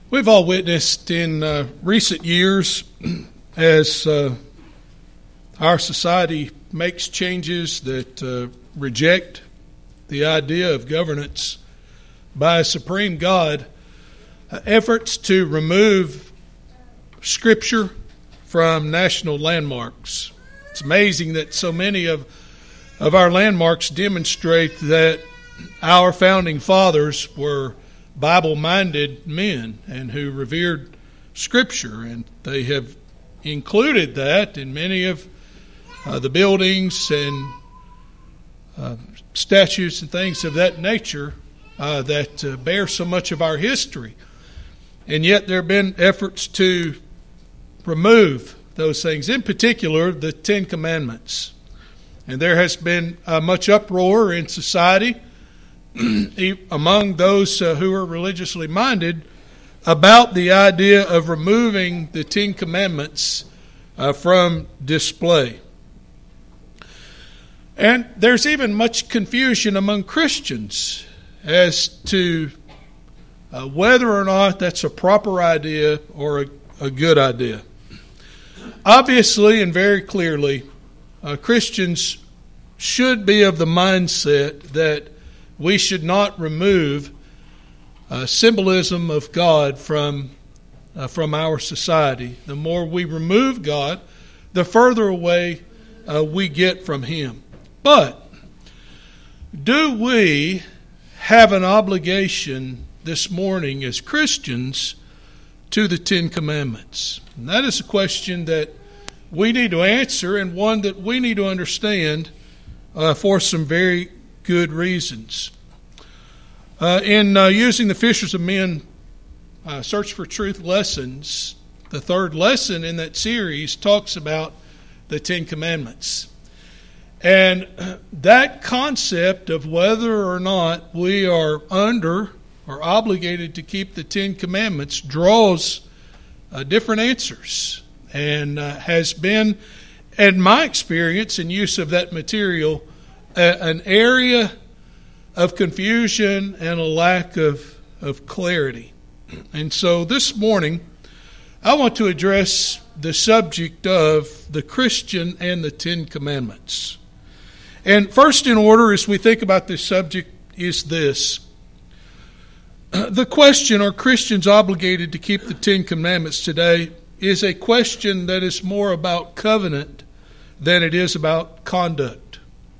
We've all witnessed in recent years as our society makes changes that reject the idea of governance by a supreme God, efforts to remove Scripture from national landmarks. It's amazing that so many of our landmarks demonstrate that our founding fathers were Bible-minded men and who revered Scripture, and they have included that in many of the buildings and statues and things of that nature that bear so much of our history. And yet there have been efforts to remove those things, in particular the Ten Commandments. And there has been much uproar in society among those who are religiously minded about the idea of removing the Ten Commandments from display. And there's even much confusion among Christians as to whether or not that's a proper idea or a good idea. Obviously and very clearly, Christians should be of the mindset that we should not remove symbolism of God from our society. The more we remove God, the further away we get from Him. But do we have an obligation this morning as Christians to the Ten Commandments? And that is a question that we need to answer, and one that we need to understand for some very good reasons. In using the Fishers of Men Search for Truth lessons, the third lesson in that series talks about the Ten Commandments. And that concept of whether or not we are under or obligated to keep the Ten Commandments draws different answers, and has been, in my experience in use of that material, an area of confusion and a lack of clarity. And so this morning, I want to address the subject of the Christian and the Ten Commandments. And first in order, as we think about this subject, is this. The question, are Christians obligated to keep the Ten Commandments today, is a question that is more about covenant than it is about conduct.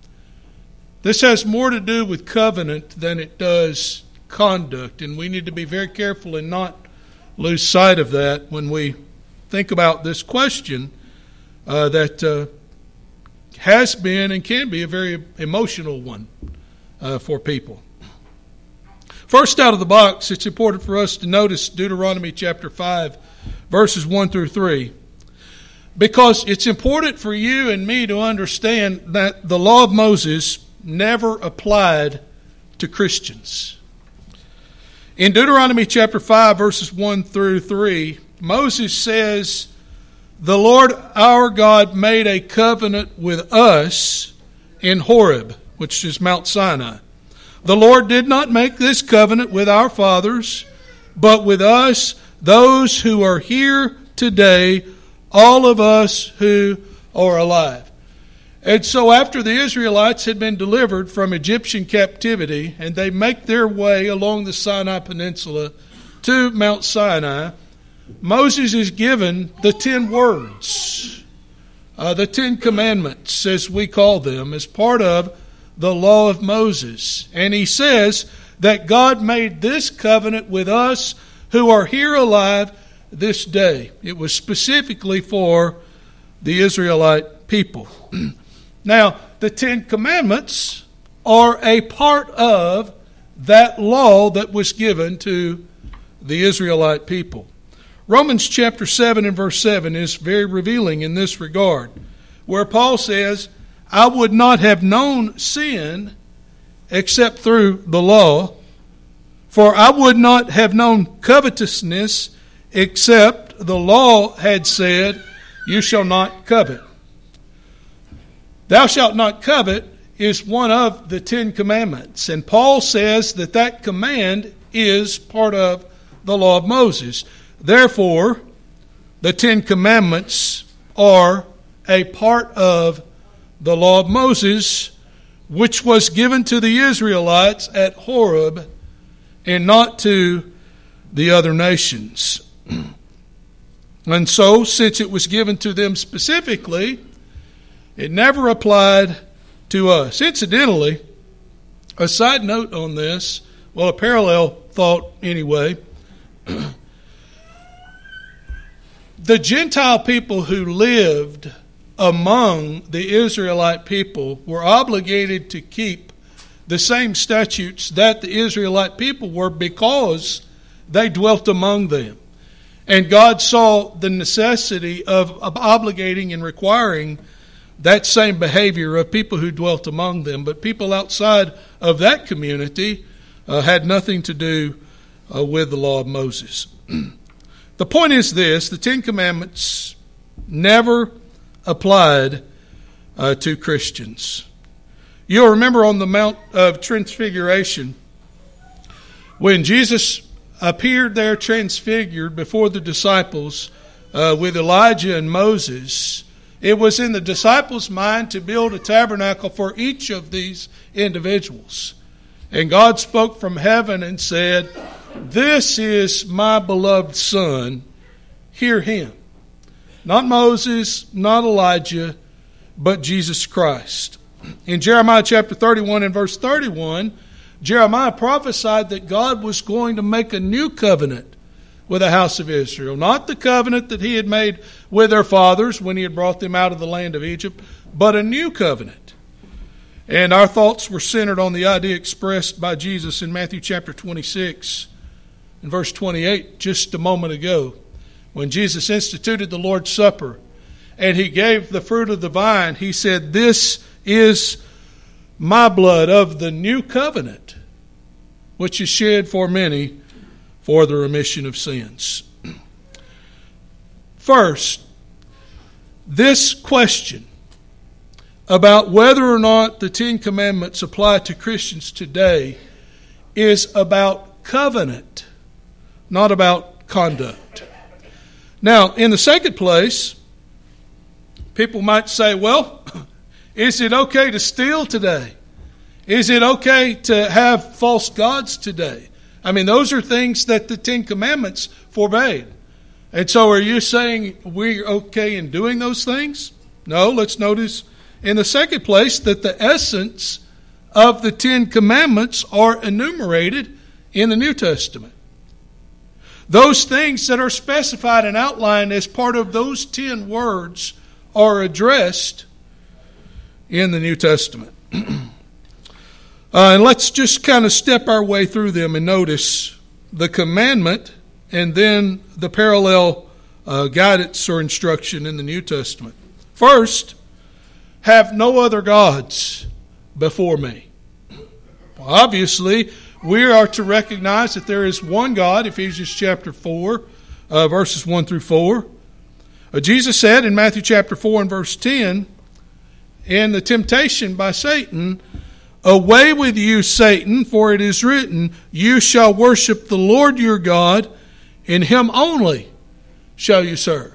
This has more to do with covenant than it does conduct, and we need to be very careful and not lose sight of that when we think about this question that has been and can be a very emotional one for people. First out of the box, it's important for us to notice Deuteronomy chapter 5, verses 1 through 3. Because it's important for you and me to understand that the law of Moses never applied to Christians. In Deuteronomy chapter 5, verses 1 through 3, Moses says, "The Lord our God made a covenant with us in Horeb," which is Mount Sinai. "The Lord did not make this covenant with our fathers, but with us, those who are here today, all of us who are alive." And so after the Israelites had been delivered from Egyptian captivity, and they make their way along the Sinai Peninsula to Mount Sinai, Moses is given the 10 words, the 10 Commandments, as we call them, as part of the law of Moses. And he says that God made this covenant with us who are here alive this day. It was specifically for the Israelite people. Now, the Ten Commandments are a part of that law that was given to the Israelite people. Romans chapter 7 and verse 7 is very revealing in this regard, where Paul says, "I would not have known sin except through the law, for I would not have known covetousness except the law had said, 'You shall not covet.'" Thou shalt not covet is one of the 10 Commandments. And Paul says that that command is part of the law of Moses. Therefore, the Ten Commandments are a part of the law of Moses, which was given to the Israelites at Horeb and not to the other nations. And so, since it was given to them specifically, it never applied to us. Incidentally, a side note on this, well, a parallel thought anyway, the Gentile people who lived among the Israelite people were obligated to keep the same statutes that the Israelite people were because they dwelt among them. And God saw the necessity of obligating and requiring that same behavior of people who dwelt among them. But people outside of that community had nothing to do with the law of Moses. The point is this: the Ten Commandments never applied to Christians. You'll remember on the Mount of Transfiguration, when Jesus appeared there transfigured before the disciples with Elijah and Moses, it was in the disciples' mind to build a tabernacle for each of these individuals. And God spoke from heaven and said, "This is my beloved Son, hear him." Not Moses, not Elijah, but Jesus Christ. In Jeremiah chapter 31 and verse 31, Jeremiah prophesied that God was going to make a new covenant with the house of Israel. Not the covenant that he had made with their fathers when he had brought them out of the land of Egypt, but a new covenant. And our thoughts were centered on the idea expressed by Jesus in Matthew chapter 26 and verse 28 just a moment ago, when Jesus instituted the Lord's Supper and he gave the fruit of the vine. He said, "This is my blood of the new covenant, which is shed for many for the remission of sins." First, this question about whether or not the Ten Commandments apply to Christians today is about covenant, not about conduct. Now, in the second place, people might say, well, is it okay to steal today? Is it okay to have false gods today? I mean, those are things that the Ten Commandments forbade. And so are you saying we're okay in doing those things? No, let's notice in the second place that the essence of the Ten Commandments are enumerated in the New Testament. Those things that are specified and outlined as part of those 10 words are addressed in the New Testament. And let's just kind of step our way through them and notice the commandment and then the parallel guidance or instruction in the New Testament. First, have no other gods before me. Well, obviously, we are to recognize that there is one God, Ephesians chapter 4, verses 1 through 4. Jesus said in Matthew chapter 4 and verse 10, in the temptation by Satan, "Away with you, Satan, for it is written, you shall worship the Lord your God, and him only shall you serve."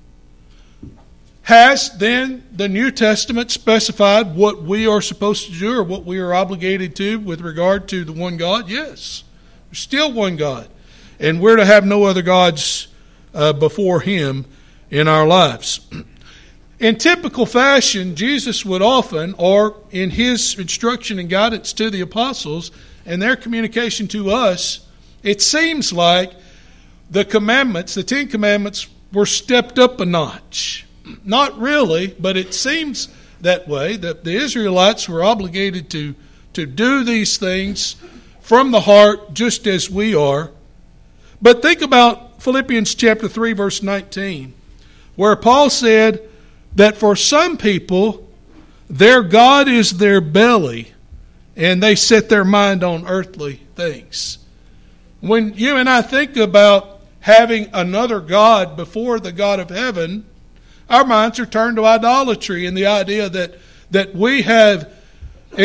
Has then the New Testament specified what we are supposed to do or what we are obligated to with regard to the one God? Yes. There's still one God. And we're to have no other gods before him in our lives. In typical fashion, Jesus would often, or in his instruction and guidance to the apostles and their communication to us, it seems like the commandments, the Ten Commandments, were stepped up a notch. Not really, but it seems that way, that the Israelites were obligated to do these things from the heart just as we are. But think about Philippians chapter 3, verse 19, where Paul said that for some people, their God is their belly, and they set their mind on earthly things. When you and I think about having another God before the God of heaven, our minds are turned to idolatry and the idea that we have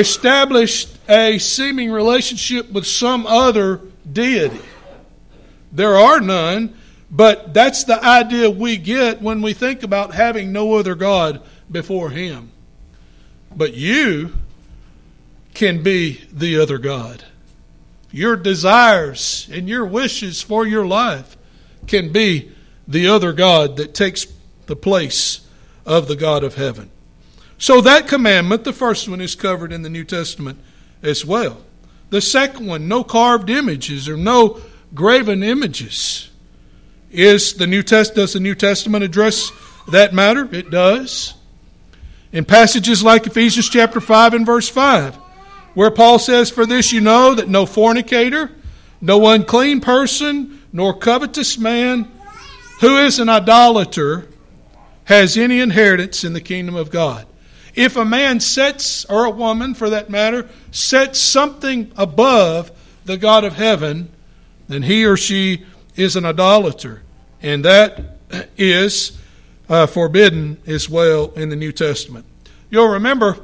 established a seeming relationship with some other deity. There are none, but that's the idea we get when we think about having no other God before Him. But you can be the other God. Your desires and your wishes for your life can be the other God that takes the place of the God of heaven. So that commandment, the first one, is covered in the New Testament as well. The second one, no carved images or no graven images. Does the New Testament address that matter? It does. In passages like Ephesians chapter 5 and verse 5, where Paul says, "For this you know, that no fornicator, no unclean person, nor covetous man, who is an idolater, has any inheritance in the kingdom of God." If a man sets, or a woman for that matter, sets something above the God of heaven, then he or she is an idolater. And that is forbidden as well in the New Testament. You'll remember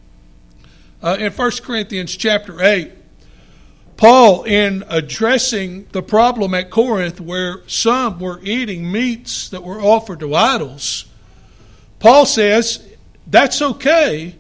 in 1 Corinthians chapter 8, Paul, in addressing the problem at Corinth where some were eating meats that were offered to idols, Paul says that's okay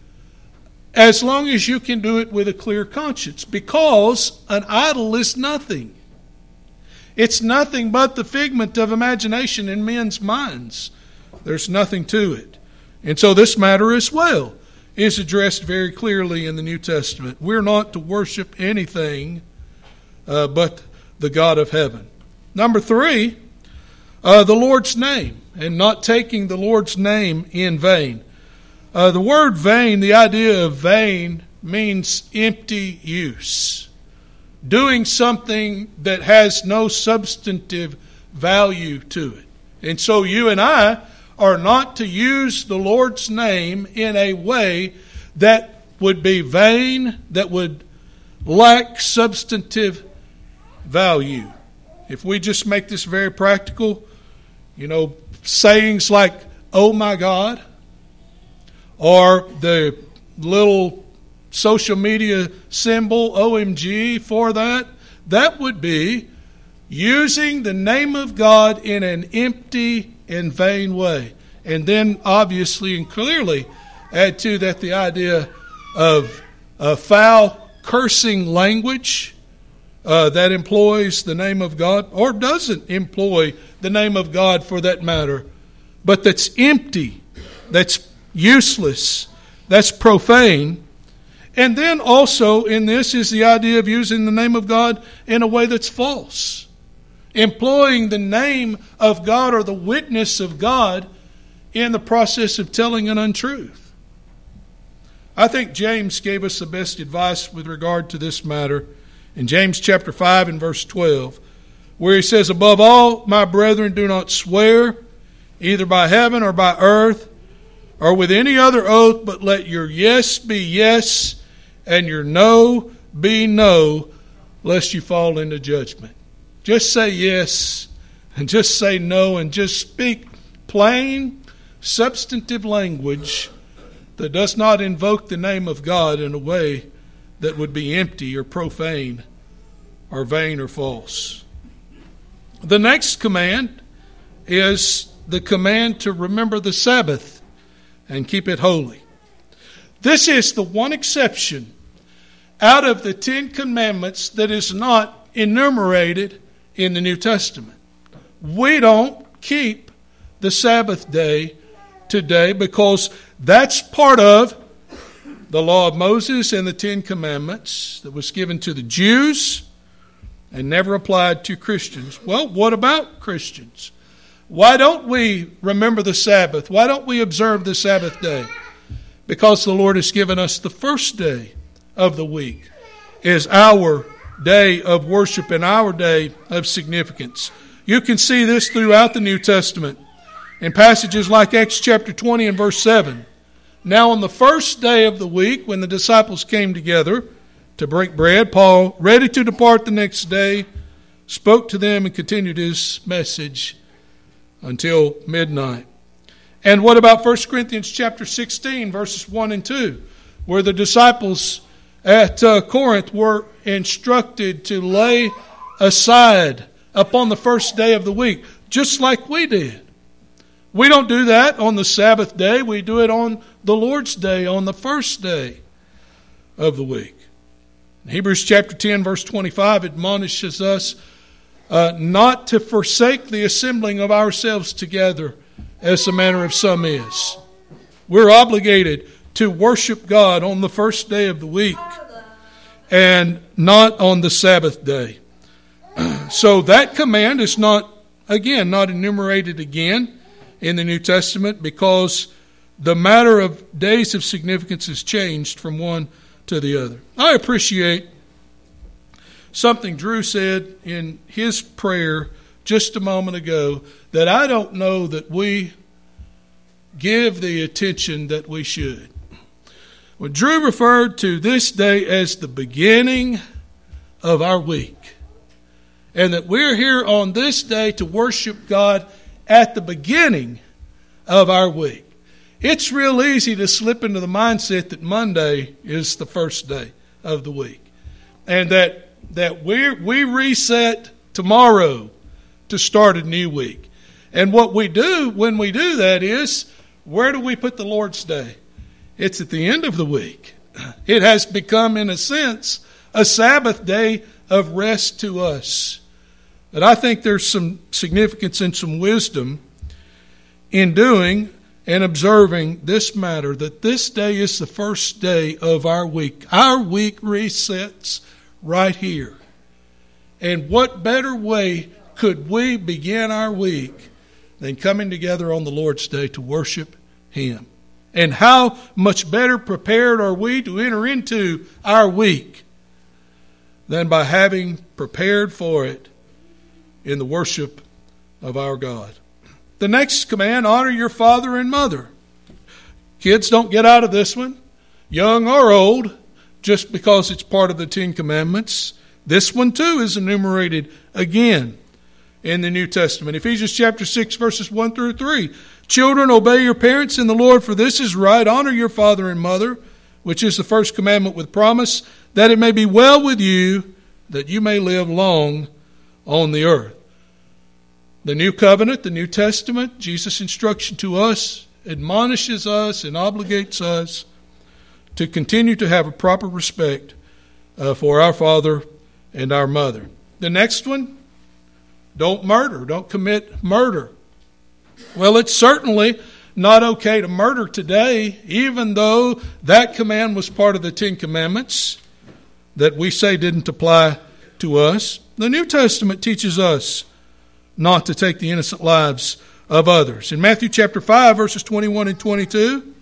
as long as you can do it with a clear conscience, because an idol is nothing. It's nothing but the figment of imagination in men's minds. There's nothing to it. And so this matter as well is addressed very clearly in the New Testament. We're not to worship anything but the God of heaven. Number 3, the Lord's name, and not taking the Lord's name in vain. The word vain, the idea of vain, means empty use. Doing something that has no substantive value to it. And so you and I are not to use the Lord's name in a way that would be vain, that would lack substantive value. If we just make this very practical, sayings like, "Oh my God," or the little social media symbol, OMG, for that would be using the name of God in an empty and vain way. And then obviously and clearly add to that the idea of foul, cursing language that employs the name of God, or doesn't employ the name of God for that matter, but that's empty, that's useless, that's profane. And then also in this is the idea of using the name of God in a way that's false. Employing the name of God or the witness of God in the process of telling an untruth. I think James gave us the best advice with regard to this matter in James chapter 5 and verse 12, where he says, "Above all, my brethren, do not swear, either by heaven or by earth, or with any other oath, but let your yes be yes, and your no be no, lest you fall into judgment." Just say yes, and just say no, and just speak plain, substantive language that does not invoke the name of God in a way that would be empty or profane or vain or false. The next command is the command to remember the Sabbath and keep it holy. This is the one exception out of the 10 commandments that is not enumerated in the New Testament. We don't keep the Sabbath day today because that's part of the law of Moses and the 10 commandments that was given to the Jews and never applied to Christians. Well, what about Christians? Why don't we remember the Sabbath? Why don't we observe the Sabbath day? Because the Lord has given us the first day of the week is our day of worship and our day of significance. You can see this throughout the New Testament in passages like Acts chapter 20 and verse 7. "Now on the first day of the week, when the disciples came together to break bread, Paul, ready to depart the next day, spoke to them and continued his message until midnight." And what about 1 Corinthians chapter 16, verses 1 and 2, where the disciples at Corinth were instructed to lay aside upon the first day of the week, just like we did. We don't do that on the Sabbath day. We do it on the Lord's Day, on the first day of the week. Hebrews chapter 10, verse 25 admonishes us not to forsake the assembling of ourselves together, as the manner of some is. We're obligated to worship God on the first day of the week and not on the Sabbath day. So that command is not enumerated again in the New Testament, because the matter of days of significance has changed from one to the other. I appreciate something Drew said in his prayer just a moment ago that I don't know that we give the attention that we should. When Drew referred to this day as the beginning of our week, and that we're here on this day to worship God at the beginning of our week. It's real easy to slip into the mindset that Monday is the first day of the week, and that we reset tomorrow to start a new week. And what we do when we do that is, where do we put the Lord's Day? It's at the end of the week. It has become, in a sense, a Sabbath day of rest to us. But I think there's some significance and some wisdom in doing and observing this matter, that this day is the first day of our week. Our week resets right here. And what better way could we begin our week than coming together on the Lord's Day to worship Him? And how much better prepared are we to enter into our week than by having prepared for it in the worship of our God. The next command, honor your father and mother. Kids, don't get out of this one, young or old, just because it's part of the Ten Commandments. This one too is enumerated again in the New Testament. Ephesians chapter 6, verses 1 through 3. Children, obey your parents in the Lord, for this is right. Honor your father and mother, which is the first commandment with promise, that it may be well with you, that you may live long on the earth. The New Covenant, the New Testament, Jesus' instruction to us, admonishes us and obligates us to continue to have a proper respect for our father and our mother. The next one, don't murder, don't commit murder. Well, it's certainly not okay to murder today, even though that command was part of the Ten Commandments that we say didn't apply to us. The New Testament teaches us not to take the innocent lives of others. In Matthew chapter 5, verses 21 and 22,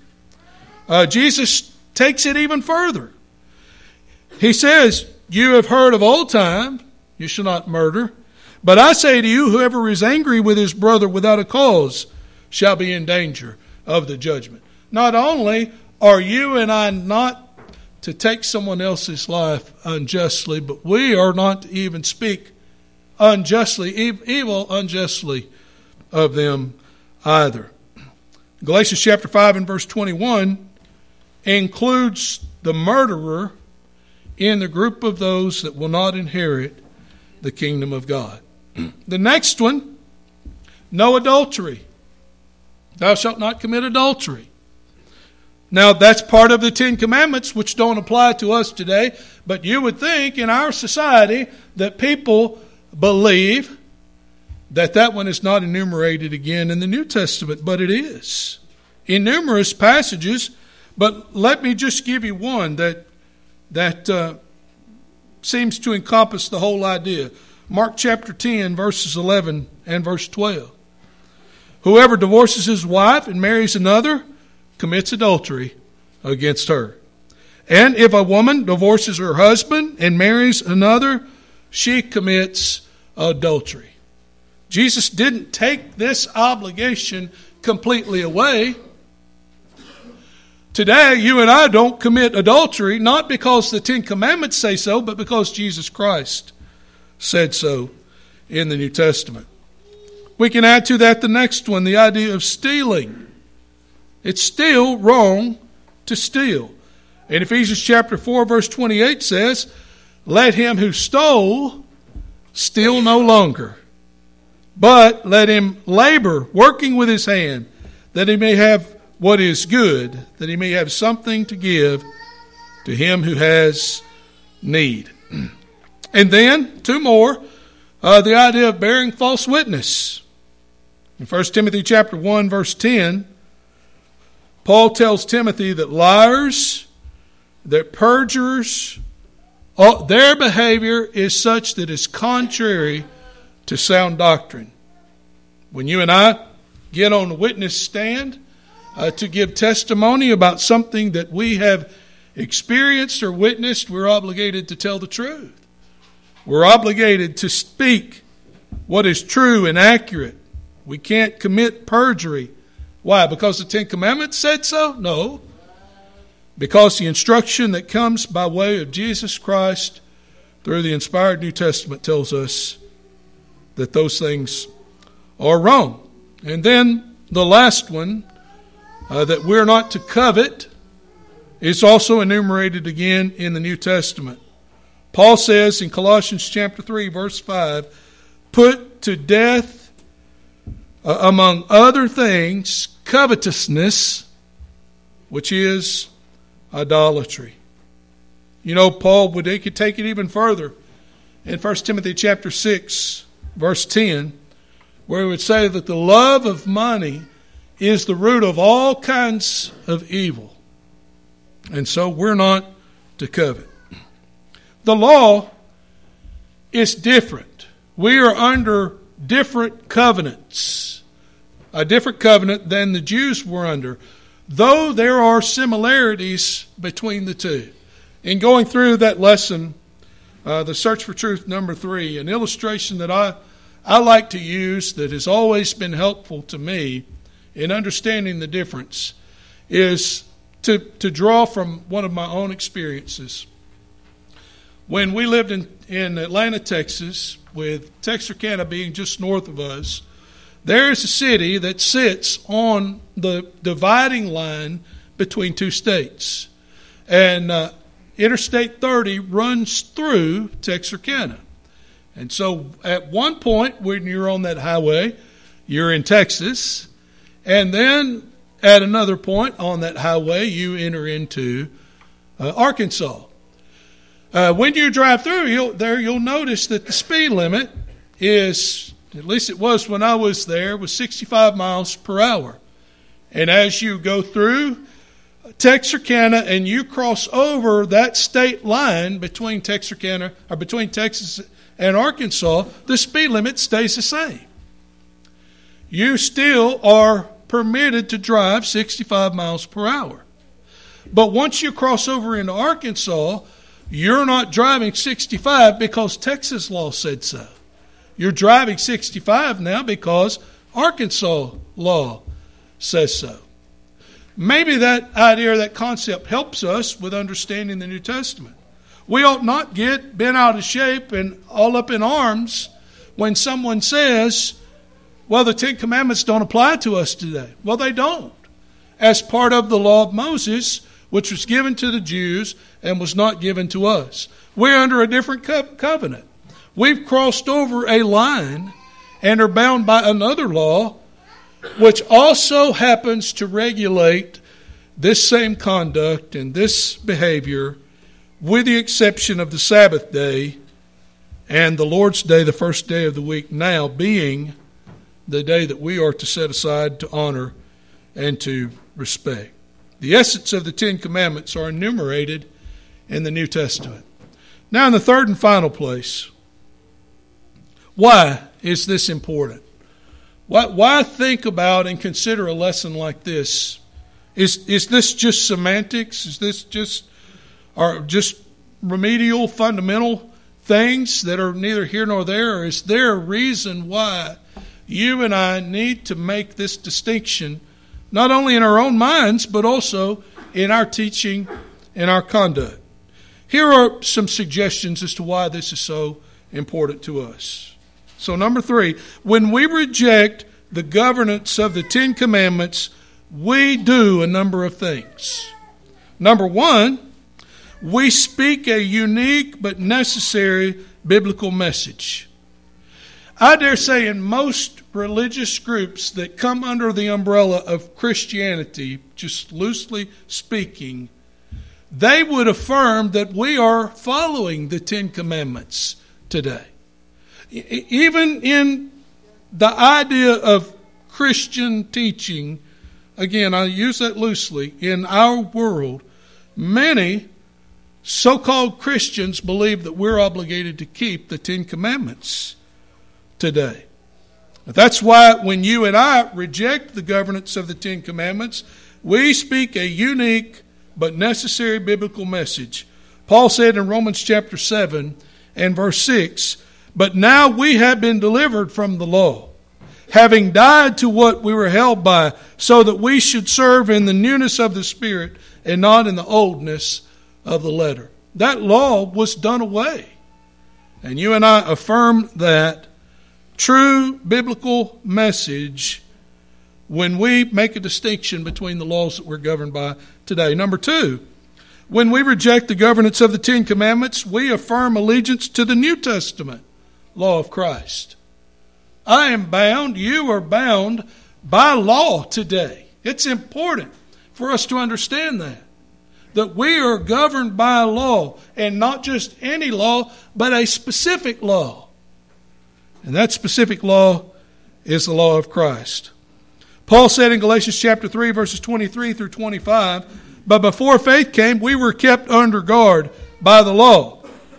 Jesus takes it even further. He says, you have heard of old time, you shall not murder. But I say to you, whoever is angry with his brother without a cause shall be in danger of the judgment. Not only are you and I not to take someone else's life unjustly, but we are not to even speak unjustly, evil unjustly of them either. Galatians chapter 5 and verse 21 includes the murderer in the group of those that will not inherit the kingdom of God. The next one, no adultery. Thou shalt not commit adultery. Now, that's part of the Ten Commandments, which don't apply to us today, but you would think in our society that people believe that one is not enumerated again in the New Testament, but it is in numerous passages. But let me just give you one that seems to encompass the whole idea. Mark chapter 10, verses 11 and verse 12. Whoever divorces his wife and marries another commits adultery against her. And if a woman divorces her husband and marries another, she commits adultery. Jesus didn't take this obligation completely away. Today, you and I don't commit adultery, not because the Ten Commandments say so, but because Jesus Christ said so in the New Testament. We can add to that the next one, the idea of stealing. It's still wrong to steal. In Ephesians chapter 4, verse 28 says, let him who stole steal no longer, But let him labor, working with his hand, that he may have what is good, that he may have something to give to him who has need. And then, two more, the idea of bearing false witness. In 1 Timothy chapter 1, verse 10, Paul tells Timothy that liars, that perjurers, their behavior is such that is contrary to sound doctrine. When you and I get on the witness stand to give testimony about something that we have experienced or witnessed, we're obligated to tell the truth. We're obligated to speak what is true and accurate. We can't commit perjury. Why? Because the Ten Commandments said so? No. Because the instruction that comes by way of Jesus Christ through the inspired New Testament tells us that those things are wrong. And then the last one, that we're not to covet, is also enumerated again in the New Testament. Paul says in Colossians chapter 3, verse 5, put to death, among other things, covetousness, which is idolatry. You know, Paul could take it even further in 1 Timothy chapter 6, verse 10, where he would say that the love of money is the root of all kinds of evil. And so we're not to covet. The law is different. We are under different covenants, a different covenant than the Jews were under, though there are similarities between the two. In going through that lesson, the Search for Truth number 3, an illustration that I like to use that has always been helpful to me in understanding the difference is to draw from one of my own experiences. When we lived in Atlanta, Texas, with Texarkana being just north of us, there is a city that sits on the dividing line between two states. And Interstate 30 runs through Texarkana. And so at one point when you're on that highway, you're in Texas. And then at another point on that highway, you enter into Arkansas. When you drive through, you'll notice that the speed limit is, at least it was when I was there, was 65 miles per hour. And as you go through Texarkana and you cross over that state line between Texarkana or between Texas and Arkansas, the speed limit stays the same. You still are permitted to drive 65 miles per hour. But once you cross over into Arkansas, you're not driving 65 because Texas law said so. You're driving 65 now because Arkansas law says so. Maybe that idea or that concept helps us with understanding the New Testament. We ought not get bent out of shape and all up in arms when someone says, well, the Ten Commandments don't apply to us today. Well, they don't. As part of the law of Moses, which was given to the Jews and was not given to us. We're under a different covenant. We've crossed over a line and are bound by another law, which also happens to regulate this same conduct and this behavior, with the exception of the Sabbath day and the Lord's Day, the first day of the week, now being the day that we are to set aside to honor and to respect. The essence of the Ten Commandments are enumerated in the New Testament. Now, in the third and final place, why is this important? Why think about and consider a lesson like this? Is this just semantics? Is this just remedial, fundamental things that are neither here nor there? Or is there a reason why you and I need to make this distinction, not only in our own minds, but also in our teaching and our conduct? Here are some suggestions as to why this is so important to us. So, number 3, when we reject the governance of the Ten Commandments, we do a number of things. Number 1, we speak a unique but necessary biblical message. I dare say in most religious groups that come under the umbrella of Christianity, just loosely speaking, they would affirm that we are following the Ten Commandments today. Even in the idea of Christian teaching, again, I use that loosely, in our world, many so-called Christians believe that we're obligated to keep the Ten Commandments today. That's why when you and I reject the governance of the Ten Commandments, we speak a unique but necessary biblical message. Paul said in Romans chapter 7 and verse 6, "But now we have been delivered from the law, having died to what we were held by, so that we should serve in the newness of the Spirit and not in the oldness of the letter." That law was done away. And you and I affirm that true biblical message when we make a distinction between the laws that we're governed by today. Number two, when we reject the governance of the Ten Commandments, we affirm allegiance to the New Testament law of Christ. I am bound, you are bound by law today. It's important for us to understand that we are governed by a law, and not just any law, but a specific law. And that specific law is the law of Christ. Paul said in Galatians chapter 3, verses 23 through 25, "But before faith came, we were kept under guard by the law."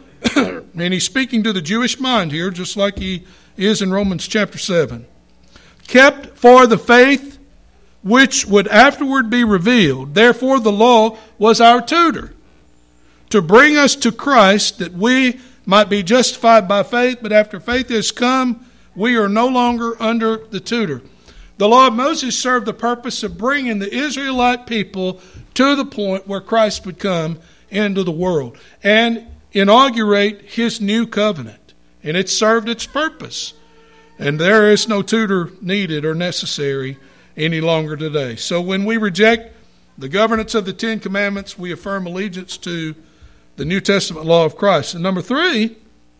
And he's speaking to the Jewish mind here, just like he is in Romans chapter 7. "Kept for the faith which would afterward be revealed. Therefore the law was our tutor, to bring us to Christ, that we might be justified by faith. But after faith has come, we are no longer under the tutor." The law of Moses served the purpose of bringing the Israelite people to the point where Christ would come into the world and inaugurate his new covenant. And it served its purpose. And there is no tutor needed or necessary any longer today. So when we reject the governance of the Ten Commandments, we affirm allegiance to the New Testament law of Christ. And number three,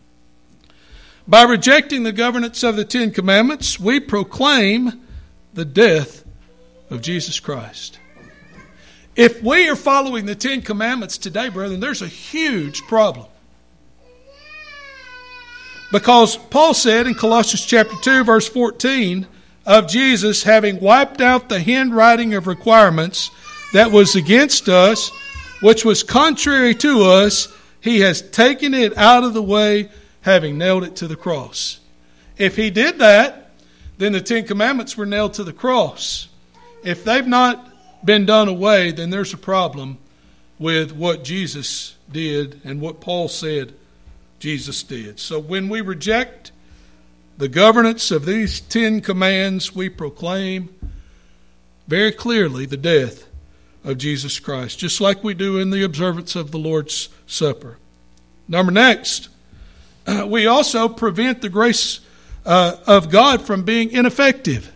by rejecting the governance of the Ten Commandments, we proclaim the death of Jesus Christ. If we are following the Ten Commandments today, brethren, there's a huge problem. Because Paul said in Colossians chapter 2, verse 14, of Jesus having wiped out the handwriting of requirements that was against us, which was contrary to us, he has taken it out of the way, having nailed it to the cross. If he did that, then the Ten Commandments were nailed to the cross. If they've not been done away, then there's a problem with what Jesus did and what Paul said Jesus did. So when we reject the governance of these 10 commands, we proclaim very clearly the death of Jesus Christ, just like we do in the observance of the Lord's Supper. Next, we also prevent the grace of God from being ineffective.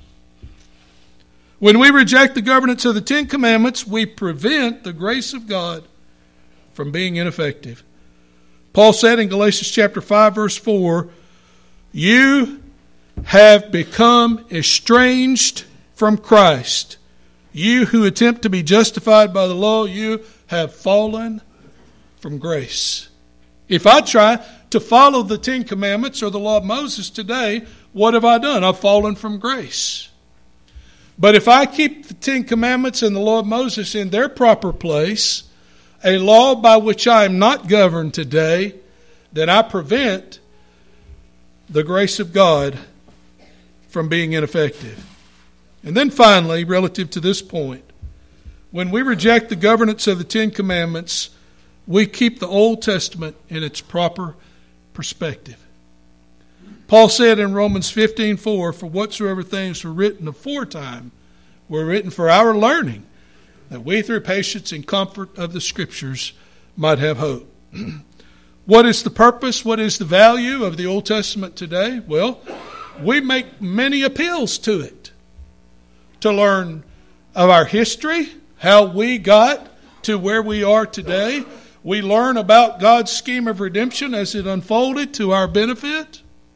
When we reject the governance of the Ten Commandments, we prevent the grace of God from being ineffective. Paul said in Galatians chapter 5, verse 4, "You have become estranged from Christ. You who attempt to be justified by the law, you have fallen from grace." If I try to follow the Ten Commandments or the law of Moses today, what have I done? I've fallen from grace. But if I keep the Ten Commandments and the law of Moses in their proper place, a law by which I am not governed today, then I prevent the grace of God from being ineffective. And then finally, relative to this point, when we reject the governance of the Ten Commandments, we keep the Old Testament in its proper perspective. Paul said in Romans 15:4, "For whatsoever things were written aforetime were written for our learning, that we through patience and comfort of the Scriptures might have hope." What is the purpose? What is the value of the Old Testament today? Well, we make many appeals to it. To learn of our history, how we got to where we are today. We learn about God's scheme of redemption as it unfolded to our benefit.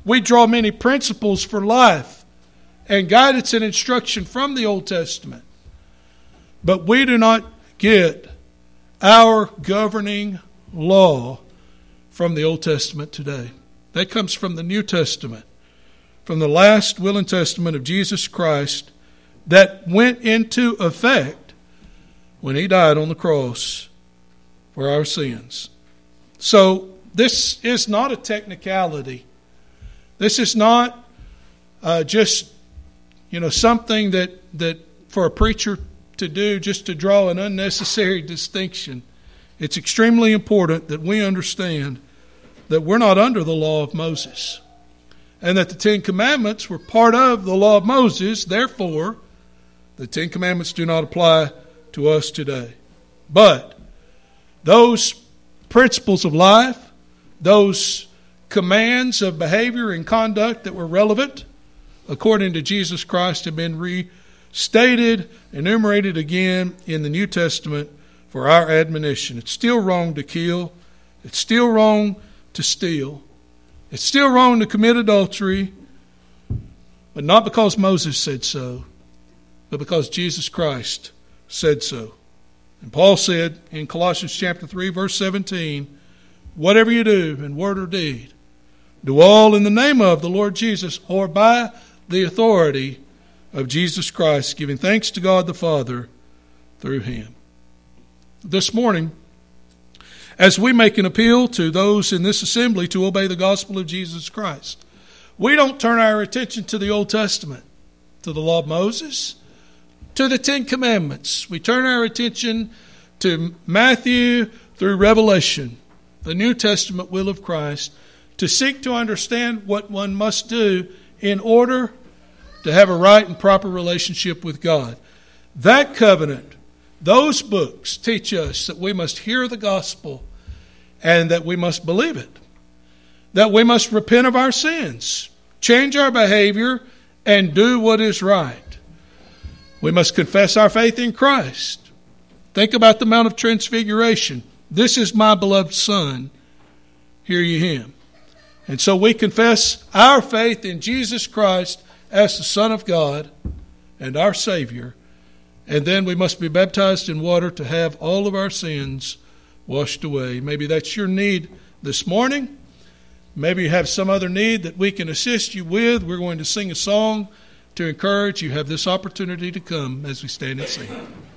We draw many principles for life and guidance and instruction from the Old Testament. But we do not get our governing law from the Old Testament today. That comes from the New Testament, from the last will and testament of Jesus Christ that went into effect when He died on the cross for our sins. So this is not a technicality. This is not just something that for a preacher to do just to draw an unnecessary distinction. It's extremely important that we understand that we're not under the law of Moses, and that the Ten Commandments were part of the law of Moses. Therefore, the Ten Commandments do not apply to us today. But those principles of life, those commands of behavior and conduct that were relevant according to Jesus Christ have been restated, enumerated again in the New Testament for our admonition. It's still wrong to kill. It's still wrong to steal. It's still wrong to commit adultery, but not because Moses said so, but because Jesus Christ said so. And Paul said in Colossians chapter 3, verse 17, whatever you do in word or deed, do all in the name of the Lord Jesus, or by the authority of Jesus Christ, giving thanks to God the Father through Him. This morning, as we make an appeal to those in this assembly to obey the gospel of Jesus Christ, we don't turn our attention to the Old Testament, to the law of Moses, to the Ten Commandments. We turn our attention to Matthew through Revelation, the New Testament will of Christ, to seek to understand what one must do in order to have a right and proper relationship with God. That covenant, those books teach us that we must hear the gospel and that we must believe it, that we must repent of our sins, change our behavior, and do what is right. We must confess our faith in Christ. Think about the Mount of Transfiguration. This is my beloved Son, hear ye Him. And so we confess our faith in Jesus Christ as the Son of God and our Savior. And then we must be baptized in water to have all of our sins washed away. Maybe that's your need this morning. Maybe you have some other need that we can assist you with. We're going to sing a song to encourage you. Have this opportunity to come as we stand and sing.